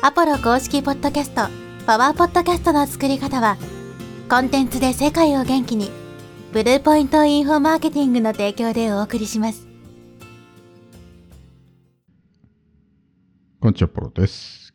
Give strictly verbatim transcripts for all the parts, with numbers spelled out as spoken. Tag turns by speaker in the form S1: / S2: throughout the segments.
S1: アポロ公式ポッドキャスト、パワーポッドキャストの作り方は、コンテンツで世界を元気に、ブルーポイントインフォマーケティングの提供でお送りします。
S2: こんにちは、ポロです。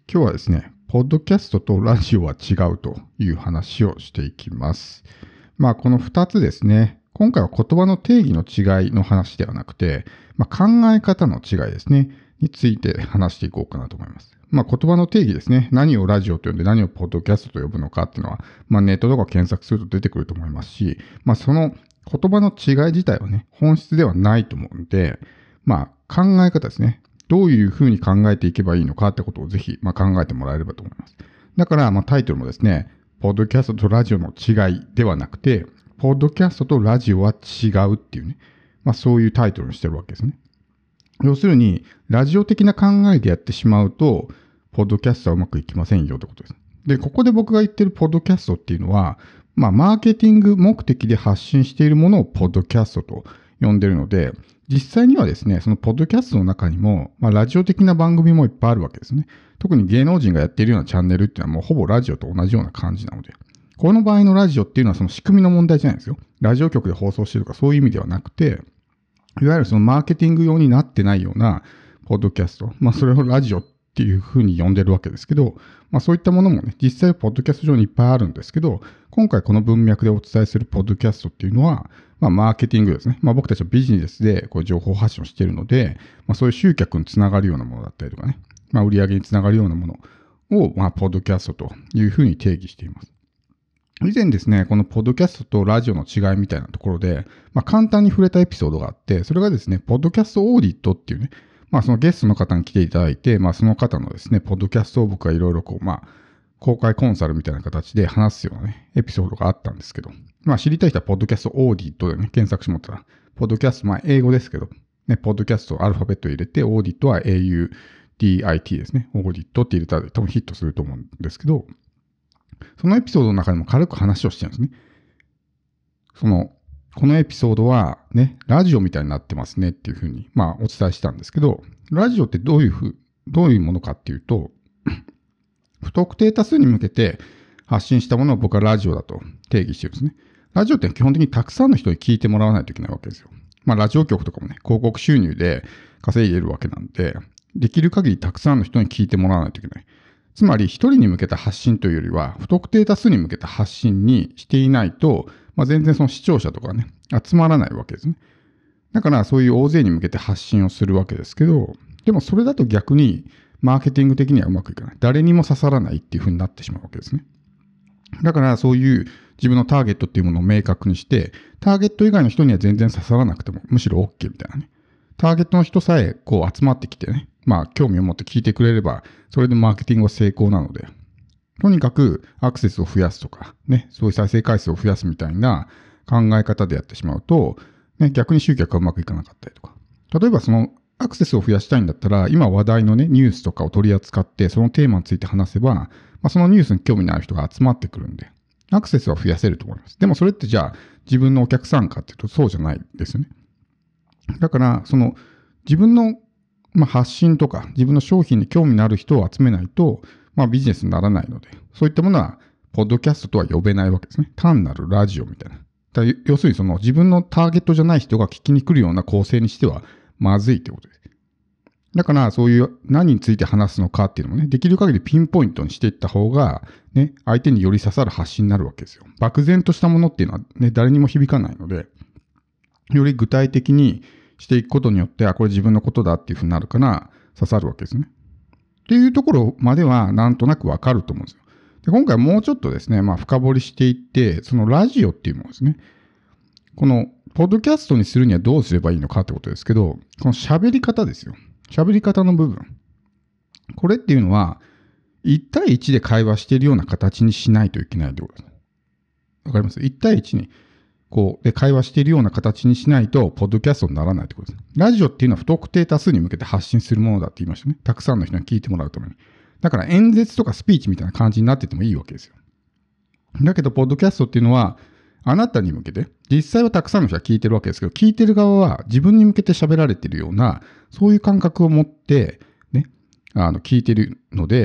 S2: 今日はですね、ポッドキャストとラジオは違うという話をしていきます。まあ、このふたつですね。今回は言葉の定義の違いの話ではなくて、まあ、考え方の違いですね、について話していこうかなと思います。まあ、言葉の定義ですね。何をラジオと呼んで何をポッドキャストと呼ぶのかっていうのは、まあ、ネットとか検索すると出てくると思いますし、まあ、その言葉の違い自体はね、本質ではないと思うんで、まあ、考え方ですね。どういうふうに考えていけばいいのかってことをぜひ、まあ、考えてもらえればと思います。だから、まあ、タイトルもですね、ポッドキャストとラジオの違いではなくて、ポッドキャストとラジオは違うっていうね、まあ、そういうタイトルにしてるわけですね。要するに、ラジオ的な考えでやってしまうと、ポッドキャストはうまくいきませんよってことです。で、ここで僕が言ってるポッドキャストっていうのは、まあ、マーケティング目的で発信しているものをポッドキャストと呼んでるので、実際にはですね、そのポッドキャストの中にも、まあ、ラジオ的な番組もいっぱいあるわけですね。特に芸能人がやっているようなチャンネルっていうのはもうほぼラジオと同じような感じなので、この場合のラジオっていうのはその仕組みの問題じゃないですよ。ラジオ局で放送してるとかそういう意味ではなくて、いわゆるそのマーケティング用になってないようなポッドキャスト、まあそれをラジオっていうふうに呼んでるわけですけど、まあそういったものもね、実際ポッドキャスト上にいっぱいあるんですけど、今回この文脈でお伝えするポッドキャストっていうのは、まあマーケティングですね。まあ僕たちはビジネスでこう情報発信をしているので、まあそういう集客につながるようなものだったりとかね、まあ売り上げにつながるようなものを、まあポッドキャストというふうに定義しています。以前ですね、このポッドキャストとラジオの違いみたいなところで、まあ、簡単に触れたエピソードがあって、それがですね、ポッドキャストオーディットっていうね、まあそのゲストの方に来ていただいて、まあその方のですね、ポッドキャストを僕がいろいろこう、まあ、公開コンサルみたいな形で話すようなね、エピソードがあったんですけど、まあ知りたい人はポッドキャストオーディットでね、検索してもらったら、ポッドキャスト、まあ英語ですけど、ね、ポッドキャストアルファベット入れて、オーディットは エーユーディーアイティー ですね、オーディットって入れたら多分ヒットすると思うんですけど、そのエピソードの中でも軽く話をしてるんですね。その、このエピソードはね、ラジオみたいになってますねっていうふうに、まあお伝えしたんですけど、ラジオってどういうふう、どういうものかっていうと、不特定多数に向けて発信したものを僕はラジオだと定義してるんですね。ラジオって基本的にたくさんの人に聞いてもらわないといけないわけですよ。まあラジオ局とかもね、広告収入で稼いでいるわけなんで、できる限りたくさんの人に聞いてもらわないといけない。つまり一人に向けた発信というよりは、不特定多数に向けた発信にしていないと、まあ、全然その視聴者とかね、集まらないわけですね。だからそういう大勢に向けて発信をするわけですけど、でもそれだと逆にマーケティング的にはうまくいかない。誰にも刺さらないっていう風になってしまうわけですね。だからそういう自分のターゲットっていうものを明確にして、ターゲット以外の人には全然刺さらなくても、むしろ OK みたいなね。ターゲットの人さえこう集まってきてね、まあ興味を持って聞いてくれれば、それでマーケティングは成功なので、とにかくアクセスを増やすとか、ね、そういう再生回数を増やすみたいな考え方でやってしまうと、ね、逆に集客がうまくいかなかったりとか。例えばそのアクセスを増やしたいんだったら、今話題のね、ニュースとかを取り扱って、そのテーマについて話せば、まあ、そのニュースに興味のある人が集まってくるんで、アクセスは増やせると思います。でもそれってじゃあ自分のお客さんかっていうとそうじゃないですよね。だから、その自分のまあ発信とか自分の商品に興味のある人を集めないと、まあビジネスにならないので、そういったものは、ポッドキャストとは呼べないわけですね。単なるラジオみたいな。だ要するにその自分のターゲットじゃない人が聞きに来るような構成にしてはまずいってことです。だからそういう何について話すのかっていうのもね、できる限りピンポイントにしていった方が、ね、相手により刺さる発信になるわけですよ。漠然としたものっていうのはね、誰にも響かないので、より具体的にしていくことによって、あ、これ自分のことだっていうふうになるから刺さるわけですね。っていうところまではなんとなくわかると思うんですよ。で今回もうちょっとですね、まあ深掘りしていって、そのラジオっていうものですね。このポッドキャストにするにはどうすればいいのかってことですけど、この喋り方ですよ。喋り方の部分。これっていうのは、いち対いちで会話しているような形にしないといけないってことです。わかります ?いち 対いちにこうで会話しているような形にしないと、ポッドキャストにならないってことです。ラジオっていうのは不特定多数に向けて発信するものだって言いましたね。たくさんの人に聞いてもらうために。だから演説とかスピーチみたいな感じになっててもいいわけですよ。だけど、ポッドキャストっていうのは、あなたに向けて、実際はたくさんの人が聞いてるわけですけど、聞いてる側は自分に向けて喋られてるような、そういう感覚を持って、ね、あの、聞いてるので、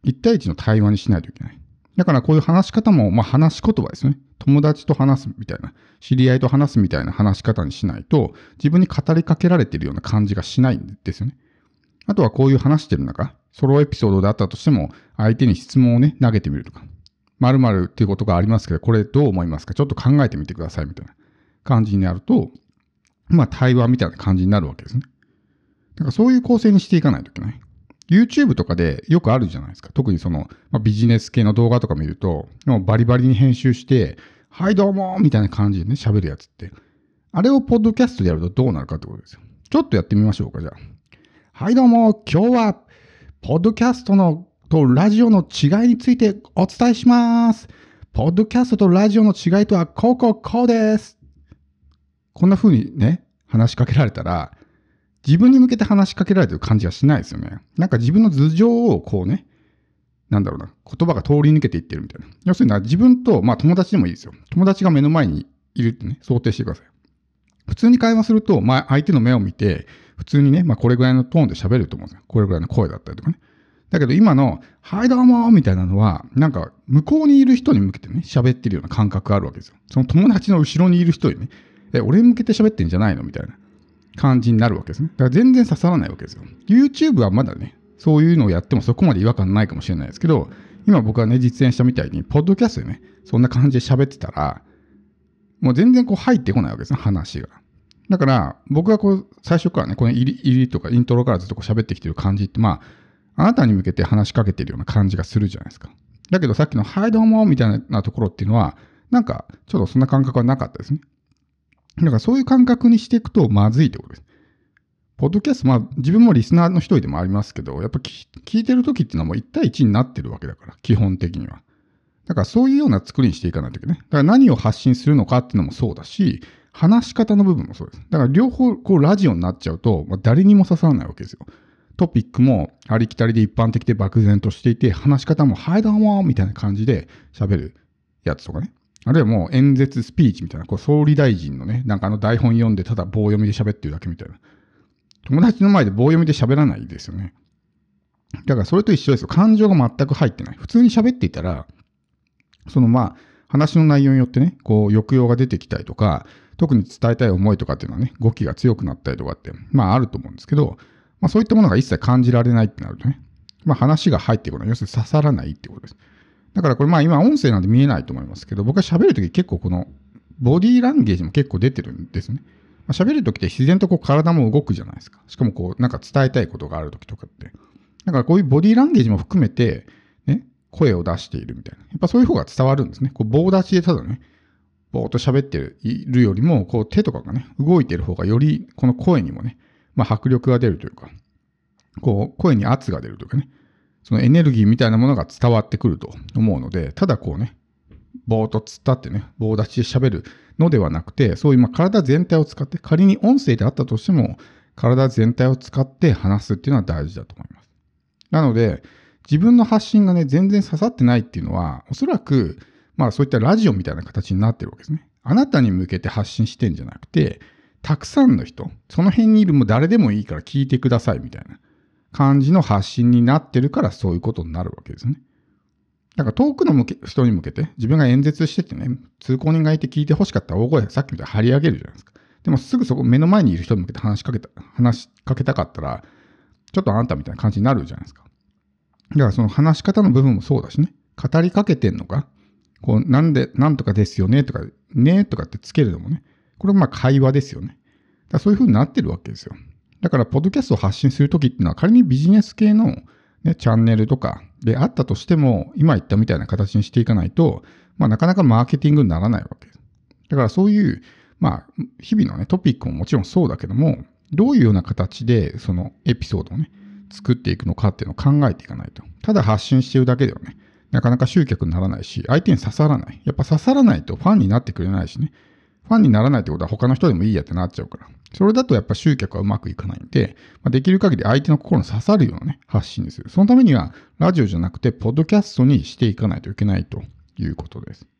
S2: いち対いちの対話にしないといけない。だからこういう話し方も、まあ話し言葉ですね。友達と話すみたいな、知り合いと話すみたいな話し方にしないと、自分に語りかけられているような感じがしないんですよね。あとはこういう話してる中、ソロエピソードであったとしても、相手に質問をね、投げてみるとか、〇〇っていうことがありますけど、これどう思いますか？ちょっと考えてみてくださいみたいな感じになると、まあ対話みたいな感じになるわけですね。だからそういう構成にしていかないといけない。YouTube とかでよくあるじゃないですか。特にその、まあ、ビジネス系の動画とか見ると、もうバリバリに編集して、はいどうもみたいな感じでね、喋るやつって。あれをポッドキャストでやるとどうなるかってことですよ。ちょっとやってみましょうか、じゃあ。はいどうも、今日は、ポッドキャストのとラジオの違いについてお伝えします。ポッドキャストとラジオの違いとはこうこうこうです。こんな風にね、話しかけられたら、自分に向けて話しかけられてる感じがしないですよね。なんか自分の頭上をこうね、なんだろうな、言葉が通り抜けていってるみたいな。要するに自分と、まあ友達でもいいですよ。友達が目の前にいるってね、想定してください。普通に会話すると、まあ相手の目を見て、普通にね、まあこれぐらいのトーンで喋ると思うんですよ。これぐらいの声だったりとかね。だけど今の、はいどうもみたいなのは、なんか向こうにいる人に向けてね、喋ってるような感覚があるわけですよ。その友達の後ろにいる人にね、え、俺に向けて喋ってんじゃないのみたいな感じになるわけですね。だから全然刺さらないわけですよ。YouTube はまだね、そういうのをやってもそこまで違和感ないかもしれないですけど、今僕がね、実演したみたいに、ポッドキャストでね、そんな感じで喋ってたら、もう全然こう入ってこないわけですね、話が。だから、僕がこう、最初からね、この入り、入りとかイントロからずっとこう喋ってきてる感じって、まあ、あなたに向けて話しかけてるような感じがするじゃないですか。だけどさっきの、はいどうもみたいなところっていうのは、なんか、ちょっとそんな感覚はなかったですね。だからそういう感覚にしていくとまずいってことです。ポッドキャスト、まあ自分もリスナーの一人でもありますけど、やっぱ聞いてる時っていうのはもういち対いちになってるわけだから、基本的には。だからそういうような作りにしていかないといけない。だから何を発信するのかっていうのもそうだし、話し方の部分もそうです。だから両方こうラジオになっちゃうと、まあ、誰にも刺さらないわけですよ。トピックもありきたりで一般的で漠然としていて、話し方もはいどうもみたいな感じで喋るやつとかね。あるいはもう演説スピーチみたいな、こう総理大臣のね、なんかあの台本読んでただ棒読みで喋ってるだけみたいな。友達の前で棒読みで喋らないですよね。だからそれと一緒ですよ。感情が全く入ってない。普通に喋っていたら、そのまあ、話の内容によってね、こう抑揚が出てきたりとか、特に伝えたい思いとかっていうのはね、語気が強くなったりとかって、まああると思うんですけど、まあそういったものが一切感じられないってなるとね、まあ話が入ってこない。要するに刺さらないってことです。だからこれまあ今音声なんで見えないと思いますけど、僕は喋るとき結構このボディーランゲージも結構出てるんですね。まあ、喋るときって自然とこう体も動くじゃないですか。しかもこうなんか伝えたいことがあるときとかって。だからこういうボディーランゲージも含めて、ね、声を出しているみたいな。やっぱそういう方が伝わるんですね。こう棒立ちでただね、ぼーっと喋っているよりも、こう手とかがね、動いている方がよりこの声にもね、まあ迫力が出るというか、こう声に圧が出るというかね、そのエネルギーみたいなものが伝わってくると思うので、ただこうね、ぼーっと突っ立ってね、棒立ちで喋るのではなくて、そういうまあ体全体を使って、仮に音声であったとしても、体全体を使って話すっていうのは大事だと思います。なので、自分の発信がね、全然刺さってないっていうのは、おそらく、まあそういったラジオみたいな形になってるわけですね。あなたに向けて発信してんじゃなくて、たくさんの人、その辺にいるもう誰でもいいから聞いてくださいみたいな感じの発信になってるからそういうことになるわけですね。だから遠くの向け人に向けて自分が演説しててね、通行人がいて聞いて欲しかったら大声さっきみたいに張り上げるじゃないですか。でもすぐそこ目の前にいる人に向けて話しかけた、話しかけたかったら、ちょっとあんたみたいな感じになるじゃないですか。だからその話し方の部分もそうだしね、語りかけてんのか、こうなんで、なんとかですよねとか、ねとかってつけるのもね、これはまあ会話ですよね。だからそういう風になってるわけですよ。だから、ポッドキャストを発信するときっていうのは、仮にビジネス系の、ね、チャンネルとかであったとしても、今言ったみたいな形にしていかないと、まあ、なかなかマーケティングにならないわけです。だから、そういう、まあ、日々のね、トピックももちろんそうだけども、どういうような形で、そのエピソードをね、作っていくのかっていうのを考えていかないと。ただ発信してるだけではね、なかなか集客にならないし、相手に刺さらない。やっぱ刺さらないとファンになってくれないしね。ファンにならないってことは他の人でもいいやってなっちゃうから。それだとやっぱ集客はうまくいかないんで、まあ、できる限り相手の心に刺さるようなね、発信にする。そのためには、ラジオじゃなくて、ポッドキャストにしていかないといけないということです。